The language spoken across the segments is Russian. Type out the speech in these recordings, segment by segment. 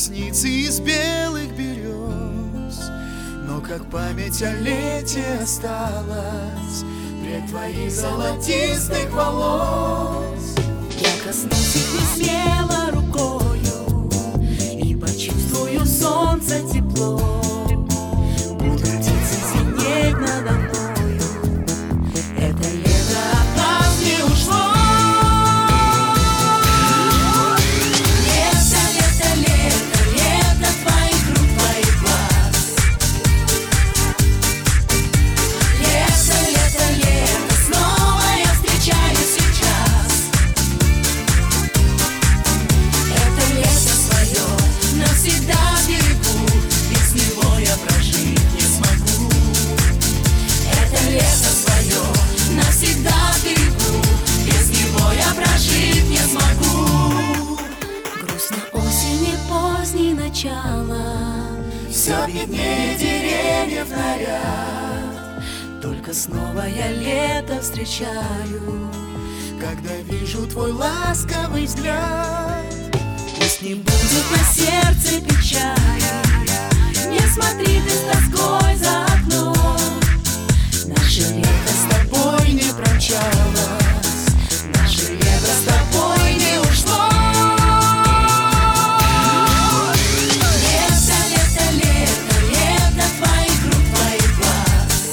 снится из белых берез, но как память о лете осталась прядь твоих золотистых волос. Я коснусь их не смело рукою и почувствую солнце тепло. Будут птицы звенеть надо мною, это лето от нас не ушло. Лето, лето, лето, лето твоих рук, твоих глаз. Лето, лето, лето, снова я встречаю сейчас. Это лето свое навсегда берегу, без него я прожить не смогу. Это лето свое навсегда берегу, без него я прожить не смогу. Грустно осени поздней начало, Все беднее деревьев наряд, только снова я лето встречаю, когда вижу твой ласковый взгляд. пусть не будет на сердце печали. Не смотри ты с тоской за окном, наше лето с тобой не промчалось, наше лето с тобой не ушло. Лето, лето, лето, лето твоих рук, твоих глаз.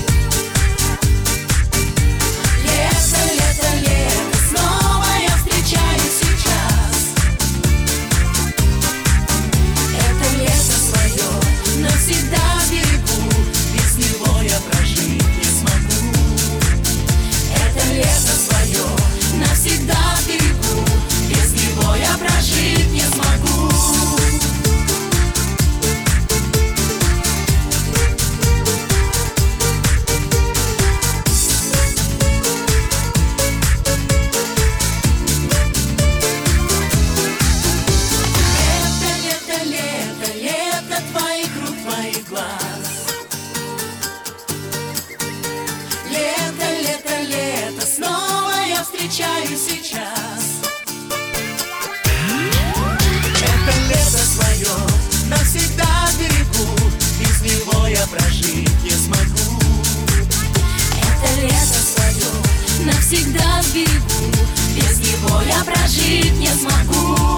Лето, лето, лето, снова я встречаю сейчас. Это лето свое навсегда берегу, без него я прожить не смогу. Это лето свое навсегда берегу, без него я прожить не смогу. Лето, лето, лето, лето твоих рук, твоих глаз. Лето, лето, лето, снова я встречаю сейчас. Это лето свое навсегда берегу, без него я прожить не смогу. Это лето свое навсегда берегу, без него я прожить не смогу.